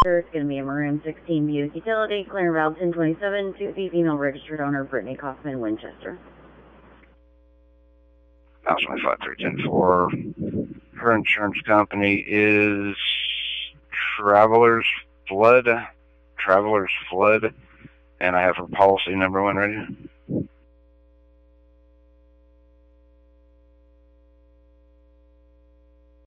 It's going to be a Maroon 16 Buick Utility, clearing valve 1027, 2 female registered owner Brittany Kaufman, Winchester. House 25310-4. Her insurance company is Travelers Flood, and I have her policy number when ready.